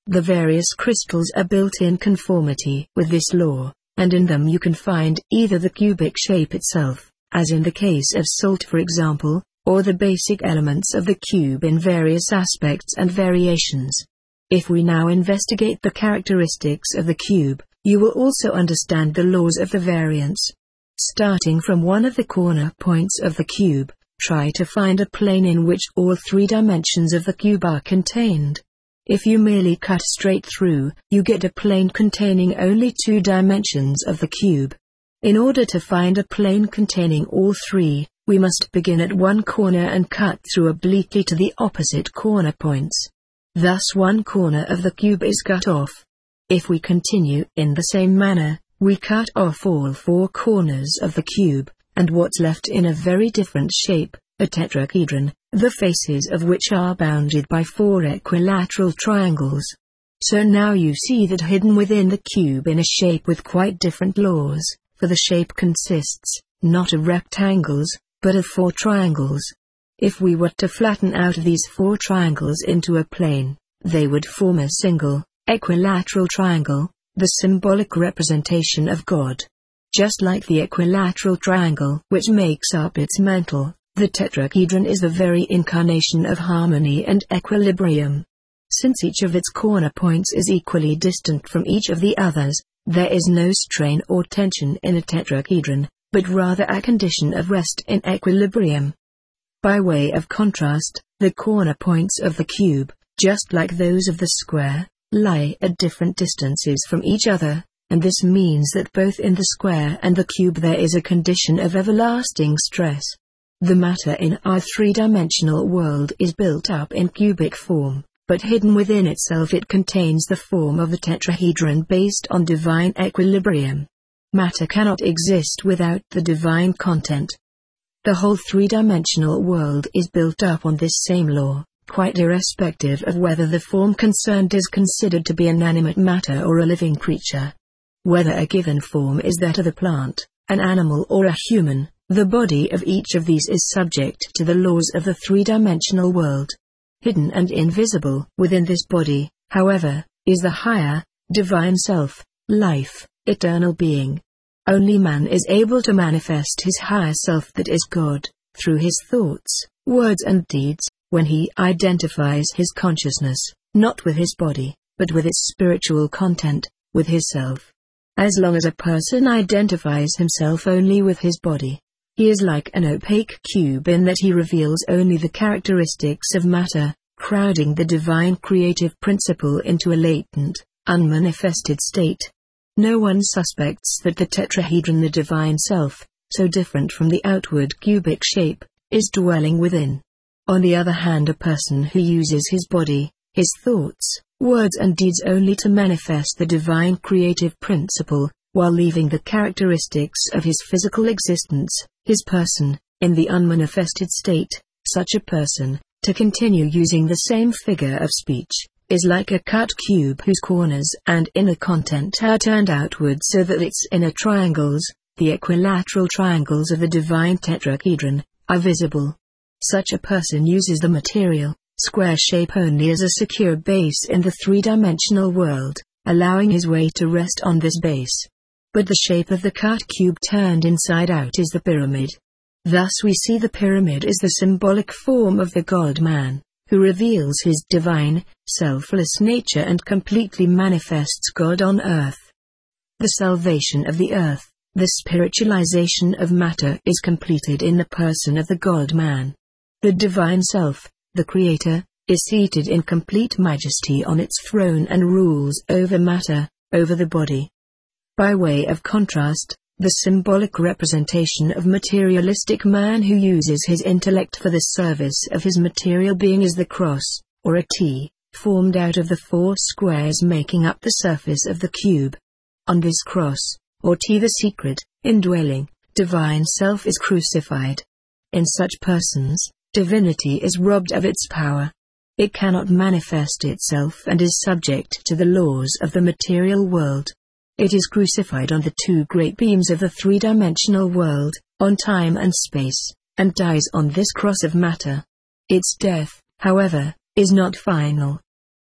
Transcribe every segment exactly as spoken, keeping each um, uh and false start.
The various crystals are built in conformity with this law, and in them you can find either the cubic shape itself, as in the case of salt for example, or the basic elements of the cube in various aspects and variations. If we now investigate the characteristics of the cube, you will also understand the laws of the variance. Starting from one of the corner points of the cube, try to find a plane in which all three dimensions of the cube are contained. If you merely cut straight through, you get a plane containing only two dimensions of the cube. In order to find a plane containing all three, we must begin at one corner and cut through obliquely to the opposite corner points. Thus one corner of the cube is cut off. If we continue in the same manner, we cut off all four corners of the cube, and what's left in a very different shape, a tetrahedron, the faces of which are bounded by four equilateral triangles. So now you see that hidden within the cube in a shape with quite different laws, for the shape consists, not of rectangles, but of four triangles. If we were to flatten out these four triangles into a plane, they would form a single, equilateral triangle, the symbolic representation of God. Just like the equilateral triangle which makes up its mantle, the tetrahedron is the very incarnation of harmony and equilibrium. Since each of its corner points is equally distant from each of the others, there is no strain or tension in a tetrahedron, but rather a condition of rest in equilibrium. By way of contrast, the corner points of the cube, just like those of the square, lie at different distances from each other, and this means that both in the square and the cube there is a condition of everlasting stress. The matter in our three-dimensional world is built up in cubic form, but hidden within itself it contains the form of a tetrahedron based on divine equilibrium. Matter cannot exist without the divine content. The whole three-dimensional world is built up on this same law, quite irrespective of whether the form concerned is considered to be inanimate matter or a living creature. Whether a given form is that of a plant, an animal or a human, the body of each of these is subject to the laws of the three-dimensional world. Hidden and invisible within this body, however, is the higher, divine self, life, eternal being. Only man is able to manifest his higher self, that is God, through his thoughts, words and deeds, when he identifies his consciousness, not with his body, but with its spiritual content, with his self. As long as a person identifies himself only with his body, he is like an opaque cube in that he reveals only the characteristics of matter, crowding the divine creative principle into a latent, unmanifested state. No one suspects that the tetrahedron, the divine self, so different from the outward cubic shape, is dwelling within. On the other hand, a person who uses his body, his thoughts, words and deeds only to manifest the divine creative principle, while leaving the characteristics of his physical existence, his person, in the unmanifested state, such a person, to continue using the same figure of speech, is like a cut cube whose corners and inner content are turned outward so that its inner triangles, the equilateral triangles of the divine tetrahedron, are visible. Such a person uses the material, square shape only as a secure base in the three-dimensional world, allowing his way to rest on this base. But the shape of the cut cube turned inside out is the pyramid. Thus we see the pyramid is the symbolic form of the God-man, who reveals his divine, selfless nature and completely manifests God on earth. The salvation of the earth, the spiritualization of matter, is completed in the person of the God-man. The divine self, the Creator, is seated in complete majesty on its throne and rules over matter, over the body. By way of contrast, the symbolic representation of materialistic man who uses his intellect for the service of his material being is the cross, or a T, formed out of the four squares making up the surface of the cube. On this cross, or T, the secret, indwelling, divine self is crucified. In such persons, divinity is robbed of its power. It cannot manifest itself and is subject to the laws of the material world. It is crucified on the two great beams of the three-dimensional world, on time and space, and dies on this cross of matter. Its death, however, is not final.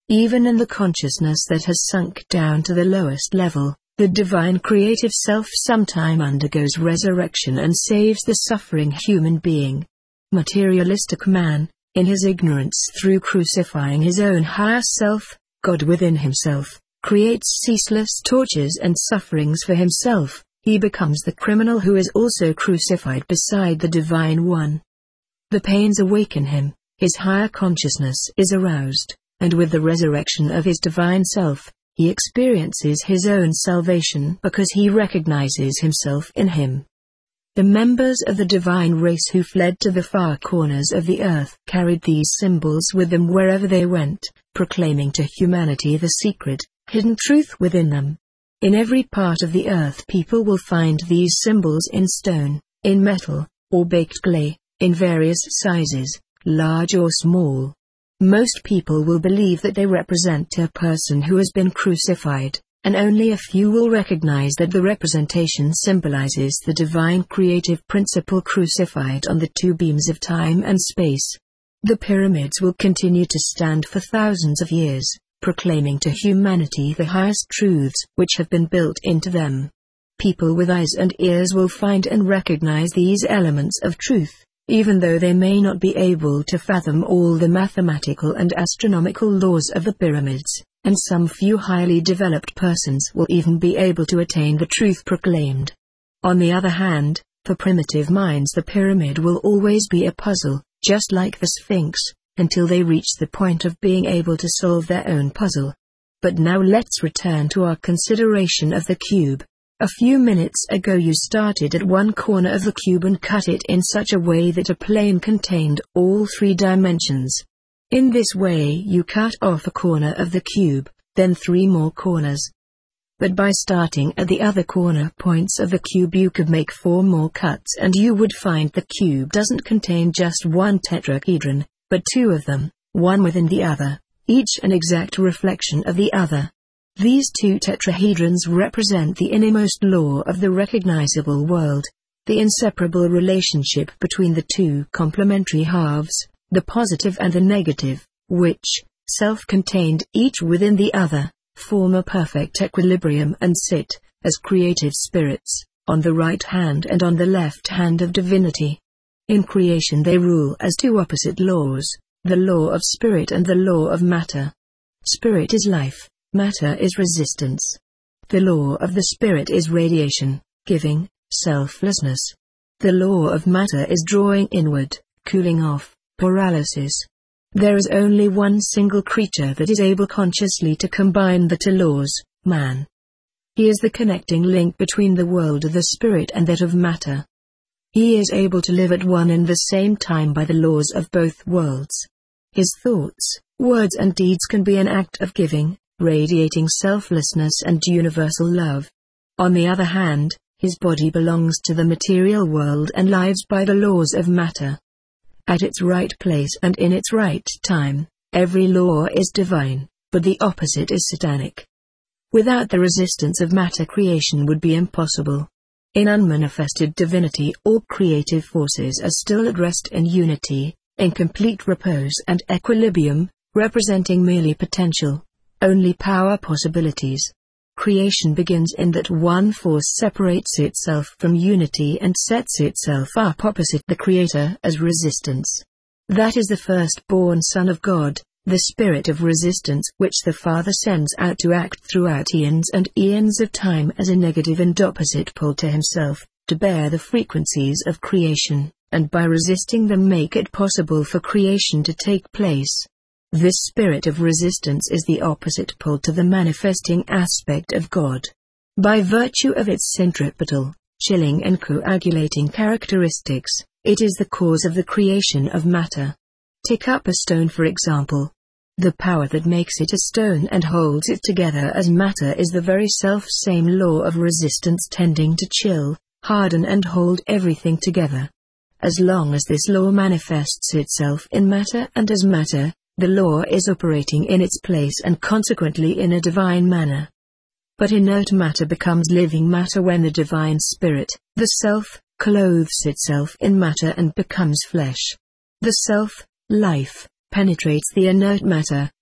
Even in the consciousness that has sunk down to the lowest level, the divine creative self sometime undergoes resurrection and saves the suffering human being. Materialistic man, in his ignorance through crucifying his own higher self, God within himself, creates ceaseless tortures and sufferings for himself. He becomes the criminal who is also crucified beside the Divine One. The pains awaken him, his higher consciousness is aroused, and with the resurrection of his divine self, he experiences his own salvation because he recognizes himself in him. The members of the divine race who fled to the far corners of the earth carried these symbols with them wherever they went, proclaiming to humanity the secret, hidden truth within them. In every part of the earth people will find these symbols in stone, in metal, or baked clay, in various sizes, large or small. Most people will believe that they represent a person who has been crucified, and only a few will recognize that the representation symbolizes the divine creative principle crucified on the two beams of time and space. The pyramids will continue to stand for thousands of years, proclaiming to humanity the highest truths which have been built into them. People with eyes and ears will find and recognize these elements of truth, even though they may not be able to fathom all the mathematical and astronomical laws of the pyramids, and some few highly developed persons will even be able to attain the truth proclaimed. On the other hand, for primitive minds the pyramid will always be a puzzle, just like the Sphinx, until they reach the point of being able to solve their own puzzle. But now let's return to our consideration of the cube. A few minutes ago you started at one corner of the cube and cut it in such a way that a plane contained all three dimensions. In this way you cut off a corner of the cube, then three more corners. But by starting at the other corner points of the cube you could make four more cuts and you would find the cube doesn't contain just one tetrahedron, but two of them, one within the other, each an exact reflection of the other. These two tetrahedrons represent the innermost law of the recognizable world, the inseparable relationship between the two complementary halves, the positive and the negative, which, self-contained each within the other, form a perfect equilibrium and sit, as creative spirits, on the right hand and on the left hand of divinity. In creation they rule as two opposite laws, the law of spirit and the law of matter. Spirit is life, matter is resistance. The law of the spirit is radiation, giving, selflessness. The law of matter is drawing inward, cooling off, paralysis. There is only one single creature that is able consciously to combine the two laws, man. He is the connecting link between the world of the spirit and that of matter. He is able to live at one and the same time by the laws of both worlds. His thoughts, words and deeds can be an act of giving, radiating selflessness and universal love. On the other hand, his body belongs to the material world and lives by the laws of matter. At its right place and in its right time, every law is divine, but the opposite is satanic. Without the resistance of matter, creation would be impossible. In unmanifested divinity, all creative forces are still at rest in unity, in complete repose and equilibrium, representing merely potential, only power possibilities. Creation begins in that one force separates itself from unity and sets itself up opposite the Creator as resistance. That is the firstborn Son of God, the spirit of resistance which the Father sends out to act throughout eons and eons of time as a negative and opposite pole to himself, to bear the frequencies of creation, and by resisting them make it possible for creation to take place. This spirit of resistance is the opposite pole to the manifesting aspect of God. By virtue of its centripetal, chilling and coagulating characteristics, it is the cause of the creation of matter. Take up a stone for example. The power that makes it a stone and holds it together as matter is the very self-same law of resistance tending to chill, harden and hold everything together. As long as this law manifests itself in matter and as matter, the law is operating in its place and consequently in a divine manner. But inert matter becomes living matter when the divine spirit, the self, clothes itself in matter and becomes flesh. The self, life, penetrates the inert matter,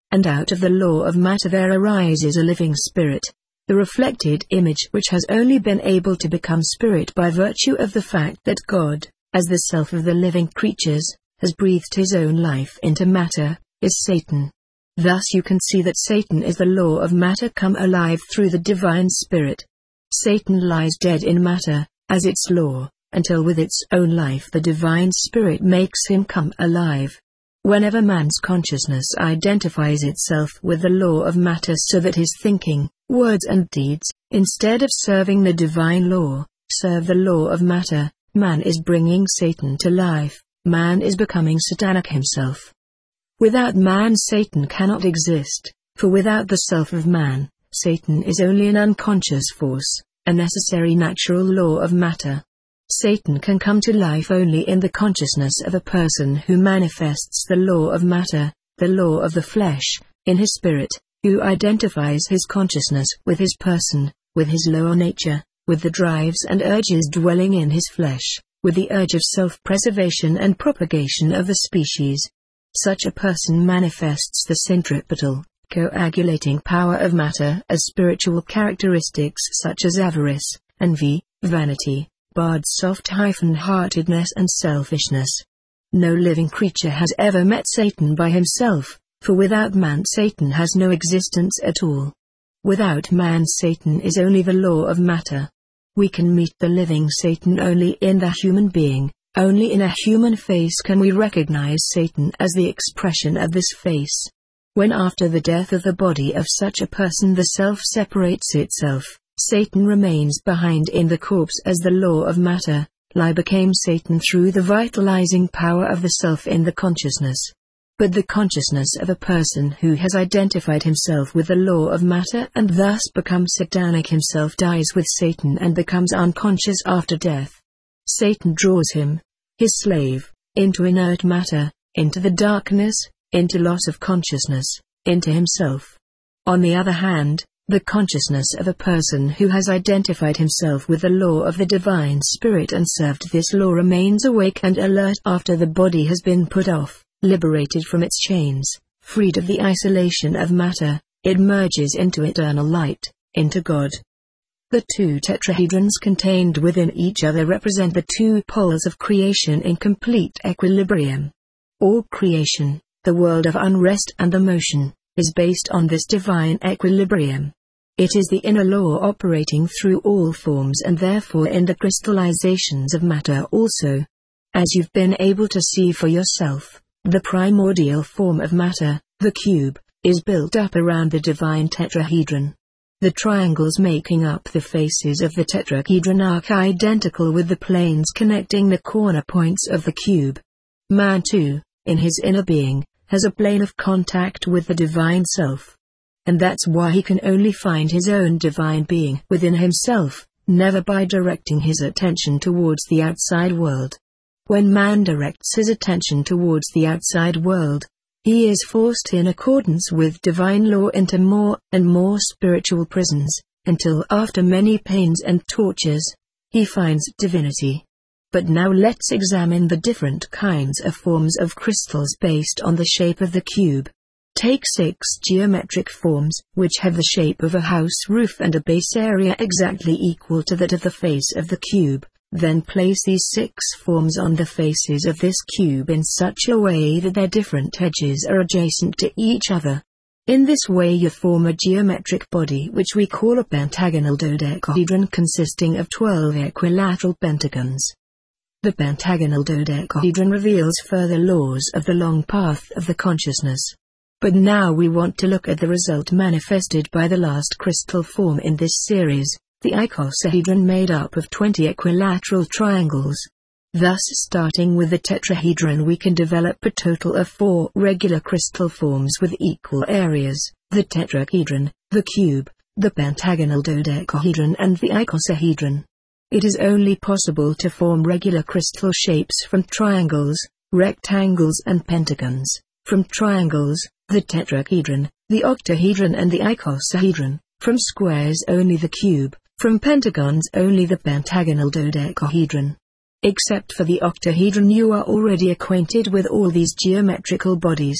And out of the law of matter there arises a living spirit, the reflected image which has only been able to become spirit by virtue of the fact that God, as the self of the living creatures, has breathed his own life into matter, is Satan. Thus you can see that Satan is the law of matter come alive through the divine spirit. Satan lies dead in matter, as its law, until with its own life the divine spirit makes him come alive. Whenever man's consciousness identifies itself with the law of matter so that his thinking, words and deeds, instead of serving the divine law, serve the law of matter, man is bringing Satan to life, man is becoming satanic himself. Without man Satan cannot exist, for without the self of man, Satan is only an unconscious force, a necessary natural law of matter. Satan can come to life only in the consciousness of a person who manifests the law of matter, the law of the flesh, in his spirit, who identifies his consciousness with his person, with his lower nature, with the drives and urges dwelling in his flesh, with the urge of self-preservation and propagation of the species. Such a person manifests the centripetal, coagulating power of matter as spiritual characteristics such as avarice, envy, vanity, bad soft-heartedness and selfishness. No living creature has ever met Satan by himself, for without man Satan has no existence at all. Without man Satan is only the law of matter. We can meet the living Satan only in the human being. Only in a human face can we recognize Satan as the expression of this face. When after the death of the body of such a person the self separates itself, Satan remains behind in the corpse as the law of matter. Lie became Satan through the vitalizing power of the self in the consciousness. But the consciousness of a person who has identified himself with the law of matter and thus becomes satanic himself dies with Satan and becomes unconscious after death. Satan draws him, his slave, into inert matter, into the darkness, into loss of consciousness, into himself. On the other hand, the consciousness of a person who has identified himself with the law of the divine spirit and served this law remains awake and alert after the body has been put off, liberated from its chains, freed of the isolation of matter, it merges into eternal light, into God. The two tetrahedrons contained within each other represent the two poles of creation in complete equilibrium. All creation, the world of unrest and the motion, is based on this divine equilibrium. It is the inner law operating through all forms and therefore in the crystallizations of matter also. As you've been able to see for yourself, the primordial form of matter, the cube, is built up around the divine tetrahedron. The triangles making up the faces of the tetrahedron are identical with the planes connecting the corner points of the cube. Man too, in his inner being, has a plane of contact with the divine self. And that's why he can only find his own divine being within himself, never by directing his attention towards the outside world. When man directs his attention towards the outside world, he is forced in accordance with divine law into more and more spiritual prisons, until after many pains and tortures, he finds divinity. But now let's examine the different kinds of forms of crystals based on the shape of the cube. Take six geometric forms, which have the shape of a house roof and a base area exactly equal to that of the face of the cube. Then place these six forms on the faces of this cube in such a way that their different edges are adjacent to each other. In this way you form a geometric body which we call a pentagonal dodecahedron consisting of twelve equilateral pentagons. The pentagonal dodecahedron reveals further laws of the long path of the consciousness. But now we want to look at the result manifested by the last crystal form in this series, the icosahedron made up of twenty equilateral triangles. Thus, starting with the tetrahedron, we can develop a total of four regular crystal forms with equal areas: the tetrahedron, the cube, the pentagonal dodecahedron and the icosahedron. It is only possible to form regular crystal shapes from triangles, rectangles and pentagons, from triangles, the tetrahedron, the octahedron and the icosahedron, from squares only the cube, from pentagons only the pentagonal dodecahedron. Except for the octahedron, you are already acquainted with all these geometrical bodies.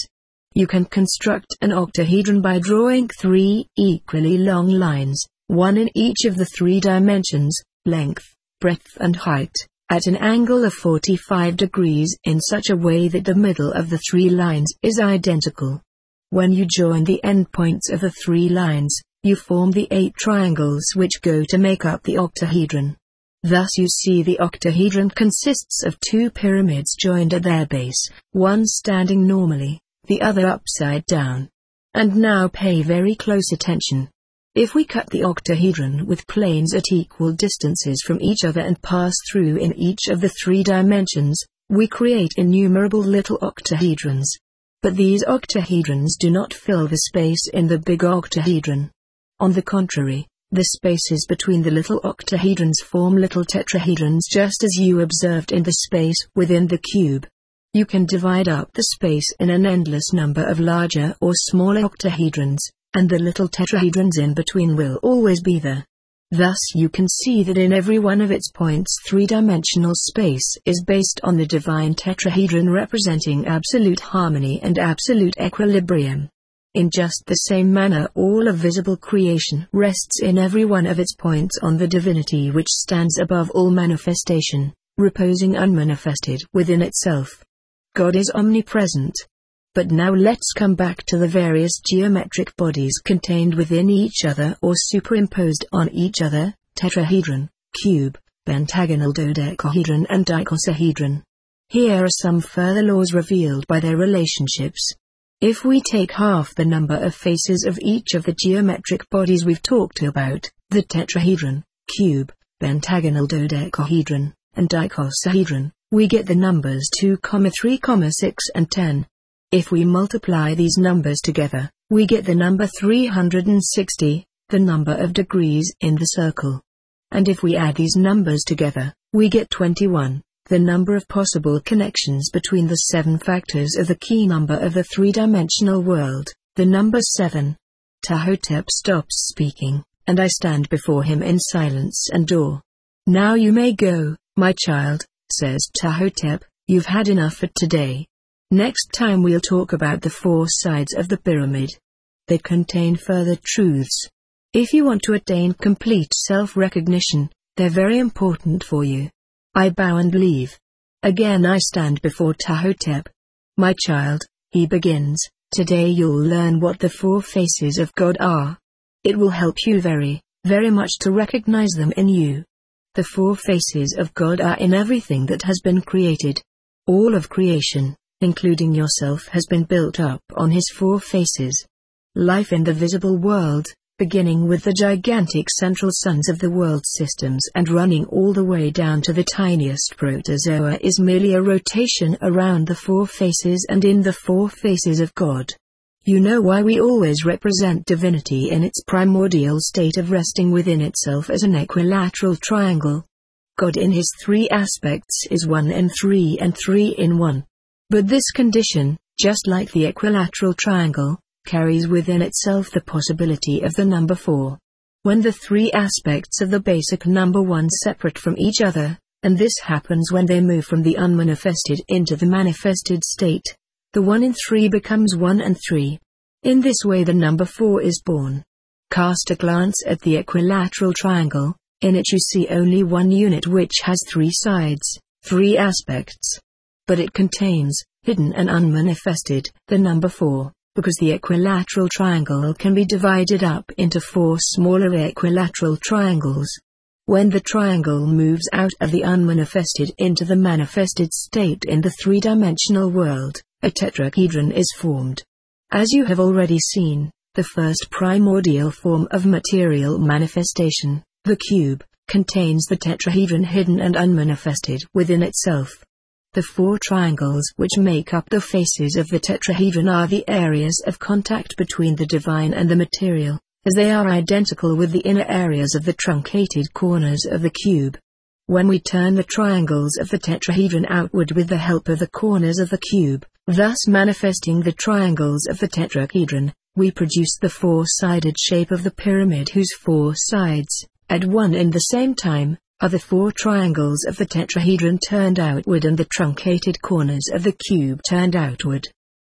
You can construct an octahedron by drawing three equally long lines, one in each of the three dimensions, length, breadth and height, at an angle of forty-five degrees in such a way that the middle of the three lines is identical. When you join the endpoints of the three lines, you form the eight triangles which go to make up the octahedron. Thus you see the octahedron consists of two pyramids joined at their base, one standing normally, the other upside down. And now pay very close attention. If we cut the octahedron with planes at equal distances from each other and pass through in each of the three dimensions, we create innumerable little octahedrons. But these octahedrons do not fill the space in the big octahedron. On the contrary, the spaces between the little octahedrons form little tetrahedrons, just as you observed in the space within the cube. You can divide up the space in an endless number of larger or smaller octahedrons, and the little tetrahedrons in between will always be there. Thus you can see that in every one of its points three-dimensional space is based on the divine tetrahedron representing absolute harmony and absolute equilibrium. In just the same manner all of visible creation rests in every one of its points on the divinity which stands above all manifestation, reposing unmanifested within itself. God is omnipresent. But now let's come back to the various geometric bodies contained within each other or superimposed on each other: tetrahedron, cube, pentagonal dodecahedron and icosahedron. Here are some further laws revealed by their relationships. If we take half the number of faces of each of the geometric bodies we've talked about, the tetrahedron, cube, pentagonal dodecahedron, and icosahedron, we get the numbers two, three, six and ten. If we multiply these numbers together, we get the number three hundred sixty, the number of degrees in the circle. And if we add these numbers together, we get twenty-one, the number of possible connections between the seven factors of the key number of the three-dimensional world, the number seven. Ptahhotep stops speaking, and I stand before him in silence and awe. "Now you may go, my child," says Ptahhotep, "you've had enough for today. Next time we'll talk about the four sides of the pyramid. They contain further truths. If you want to attain complete self-recognition, they're very important for you." I bow and leave. Again I stand before Ptahhotep. "My child," he begins, "today you'll learn what the four faces of God are. It will help you very, very much to recognize them in you. The four faces of God are in everything that has been created. All of creation, including yourself, has been built up on his four faces. Life in the visible world, beginning with the gigantic central suns of the world systems and running all the way down to the tiniest protozoa, is merely a rotation around the four faces and in the four faces of God. You know why we always represent divinity in its primordial state of resting within itself as an equilateral triangle. God in his three aspects is one in three and three in one. But this condition, just like the equilateral triangle, carries within itself the possibility of the number four. When the three aspects of the basic number one separate from each other, and this happens when they move from the unmanifested into the manifested state, the one in three becomes one and three. In this way the number four is born. Cast a glance at the equilateral triangle. In it you see only one unit which has three sides, three aspects. But it contains, hidden and unmanifested, the number four, because the equilateral triangle can be divided up into four smaller equilateral triangles. When the triangle moves out of the unmanifested into the manifested state in the three-dimensional world, a tetrahedron is formed. As you have already seen, the first primordial form of material manifestation, the cube, contains the tetrahedron hidden and unmanifested within itself. The four triangles which make up the faces of the tetrahedron are the areas of contact between the divine and the material, as they are identical with the inner areas of the truncated corners of the cube. When we turn the triangles of the tetrahedron outward with the help of the corners of the cube, thus manifesting the triangles of the tetrahedron, we produce the four-sided shape of the pyramid whose four sides, at one and the same time, are the four triangles of the tetrahedron turned outward and the truncated corners of the cube turned outward.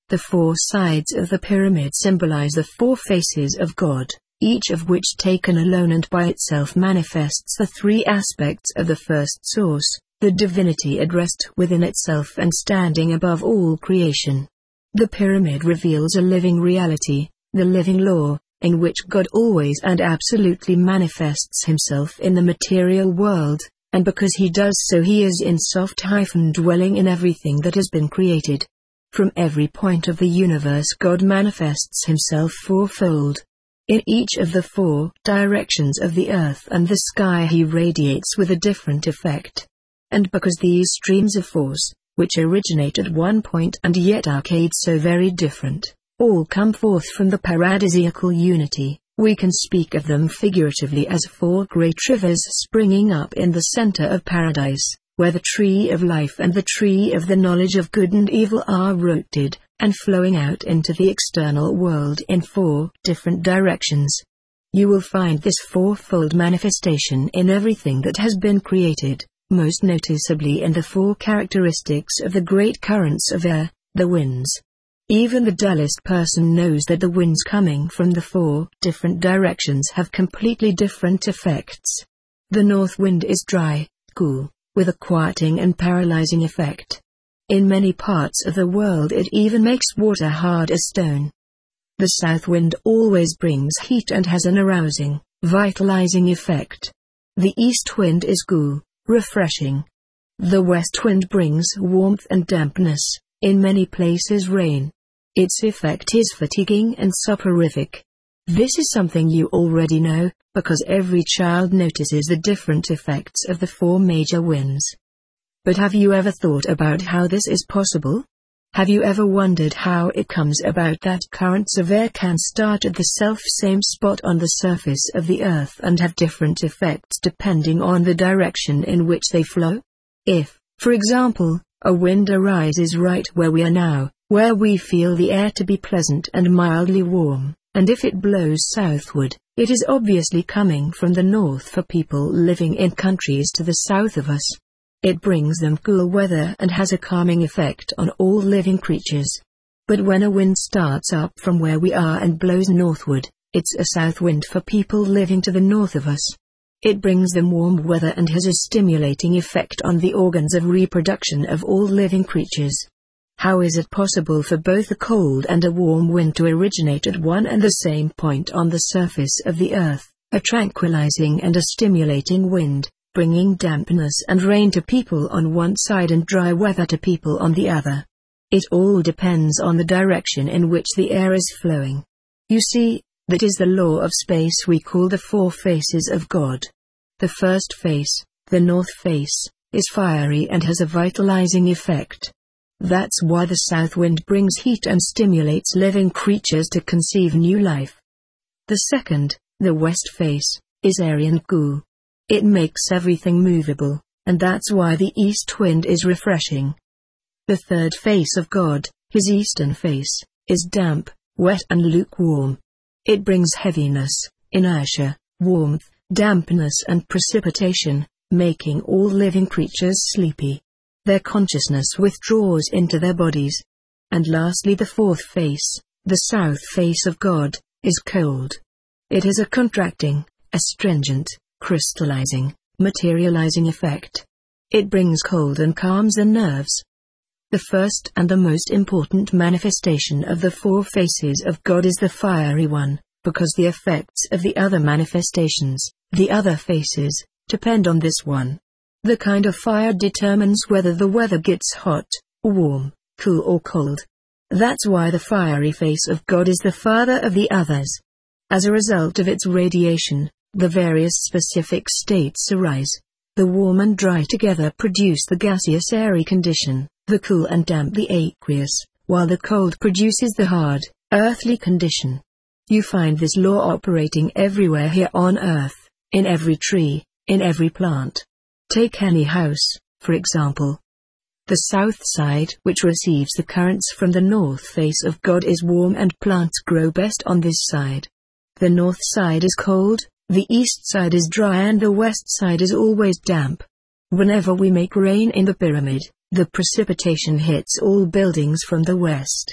The four sides of the pyramid symbolize the four faces of God, each of which taken alone and by itself manifests the three aspects of the first source, the divinity at rest within itself and standing above all creation. The pyramid reveals a living reality, the living law, in which God always and absolutely manifests himself in the material world, and because he does so he is in soft hyphen dwelling in everything that has been created. From every point of the universe God manifests himself fourfold. In each of the four directions of the earth and the sky he radiates with a different effect. And because these streams of force, which originate at one point and yet are so very different, all come forth from the paradisiacal unity, we can speak of them figuratively as four great rivers springing up in the center of paradise, where the tree of life and the tree of the knowledge of good and evil are rooted, and flowing out into the external world in four different directions. You will find this fourfold manifestation in everything that has been created, most noticeably in the four characteristics of the great currents of air, the winds. Even the dullest person knows that the winds coming from the four different directions have completely different effects. The north wind is dry, cool, with a quieting and paralyzing effect. In many parts of the world it even makes water hard as stone. The south wind always brings heat and has an arousing, vitalizing effect. The east wind is cool, refreshing. The west wind brings warmth and dampness, in many places rain. Its effect is fatiguing and soporific. This is something you already know, because every child notices the different effects of the four major winds. But have you ever thought about how this is possible? Have you ever wondered how it comes about that currents of air can start at the self-same spot on the surface of the earth and have different effects depending on the direction in which they flow? If, for example, a wind arises right where we are now, where we feel the air to be pleasant and mildly warm, and if it blows southward, it is obviously coming from the north for people living in countries to the south of us. It brings them cool weather and has a calming effect on all living creatures. But when a wind starts up from where we are and blows northward, it's a south wind for people living to the north of us. It brings them warm weather and has a stimulating effect on the organs of reproduction of all living creatures. How is it possible for both a cold and a warm wind to originate at one and the same point on the surface of the earth, a tranquilizing and a stimulating wind, bringing dampness and rain to people on one side and dry weather to people on the other? It all depends on the direction in which the air is flowing. You see, that is the law of space we call the four faces of God. The first face, the north face, is fiery and has a vitalizing effect. That's why the south wind brings heat and stimulates living creatures to conceive new life. The second, the west face, is airy and cool. It makes everything movable, and that's why the east wind is refreshing. The third face of God, his eastern face, is damp, wet and lukewarm. It brings heaviness, inertia, warmth, dampness and precipitation, making all living creatures sleepy. Their consciousness withdraws into their bodies. And lastly the fourth face, the south face of God, is cold. It has a contracting, astringent, crystallizing, materializing effect. It brings cold and calms the nerves. The first and the most important manifestation of the four faces of God is the fiery one, because the effects of the other manifestations, the other faces, depend on this one. The kind of fire determines whether the weather gets hot, warm, cool or cold. That's why the fiery face of God is the father of the others. As a result of its radiation, the various specific states arise. The warm and dry together produce the gaseous airy condition, the cool and damp the aqueous, while the cold produces the hard, earthly condition. You find this law operating everywhere here on earth, in every tree, in every plant. Take any house, for example. The south side, which receives the currents from the north face of God, is warm and plants grow best on this side. The north side is cold, the east side is dry and the west side is always damp. Whenever we make rain in the pyramid, the precipitation hits all buildings from the west.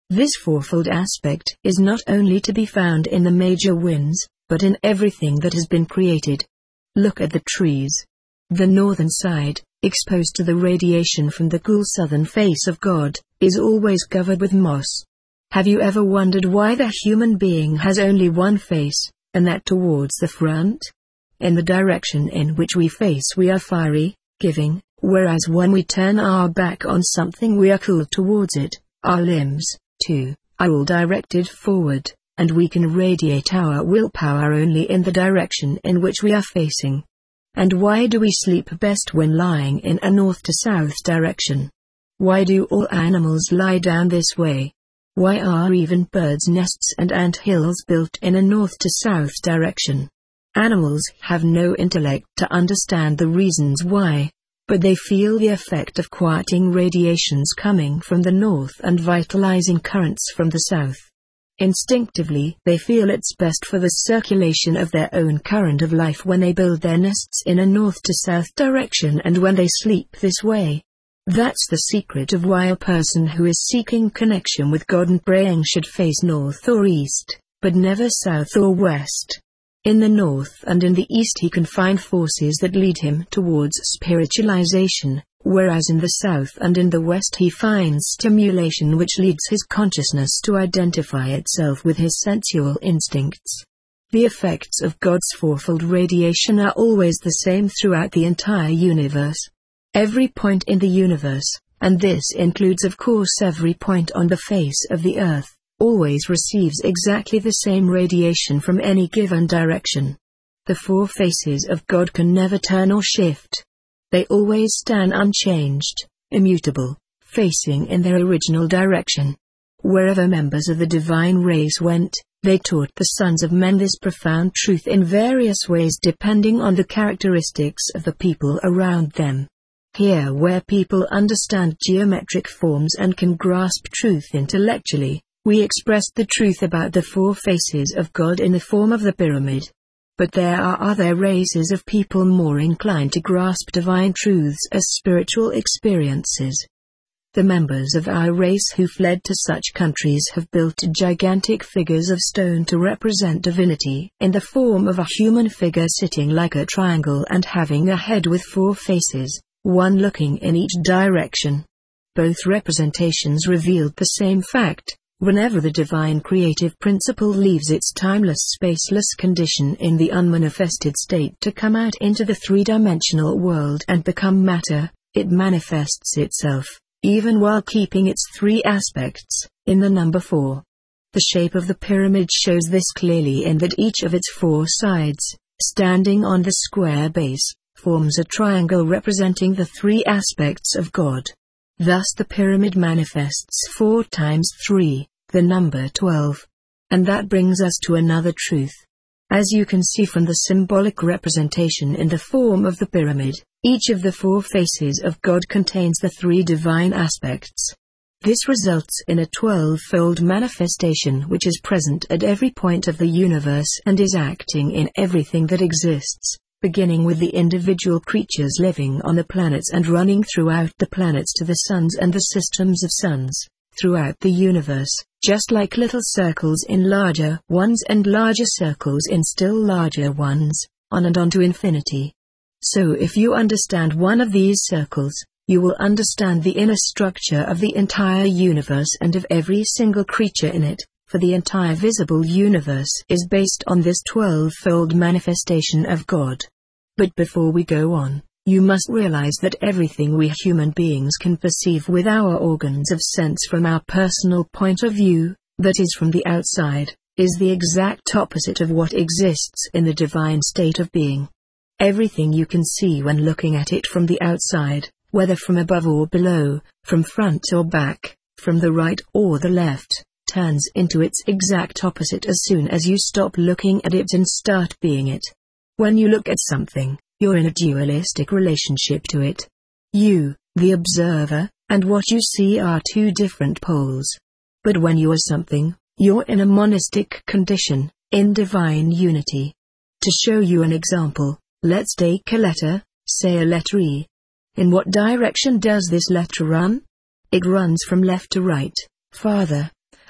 This fourfold aspect is not only to be found in the major winds, but in everything that has been created. Look at the trees. The northern side, exposed to the radiation from the cool southern face of God, is always covered with moss. Have you ever wondered why the human being has only one face, and that towards the front? In the direction in which we face we are fiery, giving, whereas when we turn our back on something we are cool towards it. Our limbs, too, are all directed forward, and we can radiate our willpower only in the direction in which we are facing. And why do we sleep best when lying in a north to south direction? Why do all animals lie down this way? Why are even birds' nests and ant hills built in a north to south direction? Animals have no intellect to understand the reasons why, but they feel the effect of quieting radiations coming from the north and vitalizing currents from the south. Instinctively they feel it's best for the circulation of their own current of life when they build their nests in a north to south direction and when they sleep this way. That's the secret of why a person who is seeking connection with God and praying should face north or east, but never south or west. In the north and in the east he can find forces that lead him towards spiritualization, whereas in the south and in the west he finds stimulation which leads his consciousness to identify itself with his sensual instincts. The effects of God's fourfold radiation are always the same throughout the entire universe. Every point in the universe, and this includes of course every point on the face of the earth, always receives exactly the same radiation from any given direction. The four faces of God can never turn or shift. They always stand unchanged, immutable, facing in their original direction. Wherever members of the divine race went, they taught the sons of men this profound truth in various ways depending on the characteristics of the people around them. Here where people understand geometric forms and can grasp truth intellectually, we expressed the truth about the four faces of God in the form of the pyramid. But there are other races of people more inclined to grasp divine truths as spiritual experiences. The members of our race who fled to such countries have built gigantic figures of stone to represent divinity in the form of a human figure sitting like a triangle and having a head with four faces, one looking in each direction. Both representations revealed the same fact: whenever the divine creative principle leaves its timeless spaceless condition in the unmanifested state to come out into the three-dimensional world and become matter, it manifests itself, even while keeping its three aspects, in the number four. The shape of the pyramid shows this clearly in that each of its four sides, standing on the square base, forms a triangle representing the three aspects of God. Thus the pyramid manifests four times three, the number twelve. And that brings us to another truth. As you can see from the symbolic representation in the form of the pyramid, each of the four faces of God contains the three divine aspects. This results in a twelve-fold manifestation which is present at every point of the universe and is acting in everything that exists, beginning with the individual creatures living on the planets and running throughout the planets to the suns and the systems of suns, throughout the universe, just like little circles in larger ones and larger circles in still larger ones, on and on to infinity. So if you understand one of these circles, you will understand the inner structure of the entire universe and of every single creature in it, for the entire visible universe is based on this twelve-fold manifestation of God. But before we go on, you must realize that everything we human beings can perceive with our organs of sense from our personal point of view, that is from the outside, is the exact opposite of what exists in the divine state of being. Everything you can see when looking at it from the outside, whether from above or below, from front or back, from the right or the left, turns into its exact opposite as soon as you stop looking at it and start being it. When you look at something, you're in a dualistic relationship to it. You, the observer, and what you see are two different poles. But when you are something, you're in a monistic condition, in divine unity. To show you an example, let's take a letter, say a letter E. In what direction does this letter run? It runs from left to right, farther,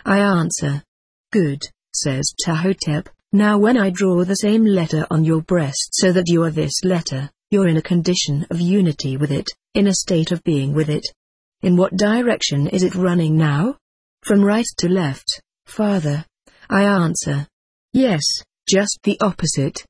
I answer. Good, says Ptahhotep. Now when I draw the same letter on your breast so that you are this letter, you're in a condition of unity with it, in a state of being with it. In what direction is it running now? From right to left, Father. I answer. Yes, just the opposite.